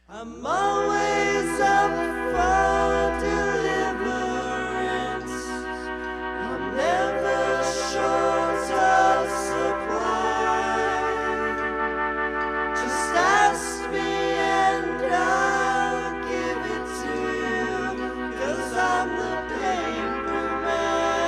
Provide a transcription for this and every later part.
I'm always up for deliverance. I'm never short of supply. Just ask me and I'll give it to you, 'cause I'm the paper man.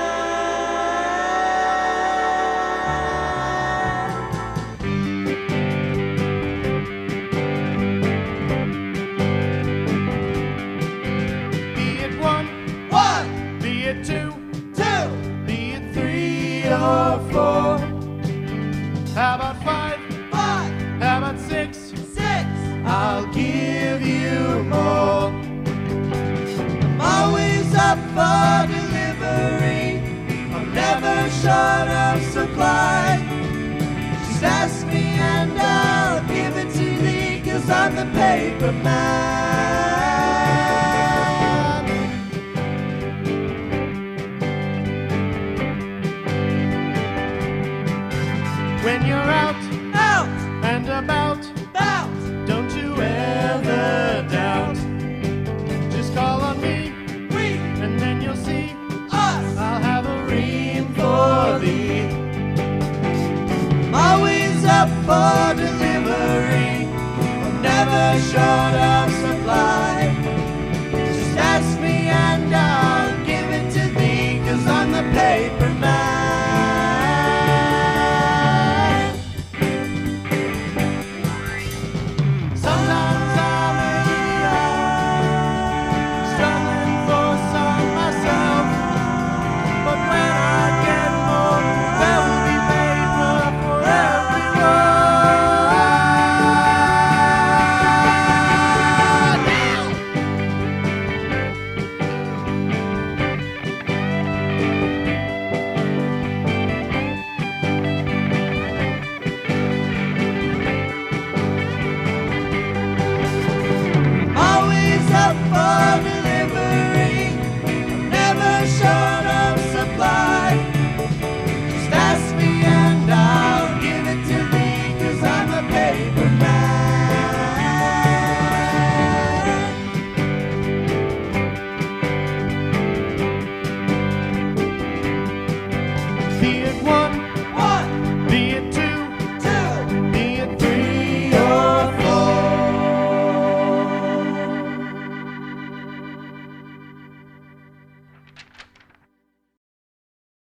Be it one, be it two, be it three or four. How about five? How about six? I'll give you more. I'm always up for delivery. I'm never short of supply. Just ask me and I'll give it to thee, 'cause I'm the paper man. When you're out and about, don't you ever doubt. Just call on me, and then you'll see I'll have a ream for thee. I'm always up for delivery. I'm never short of supply.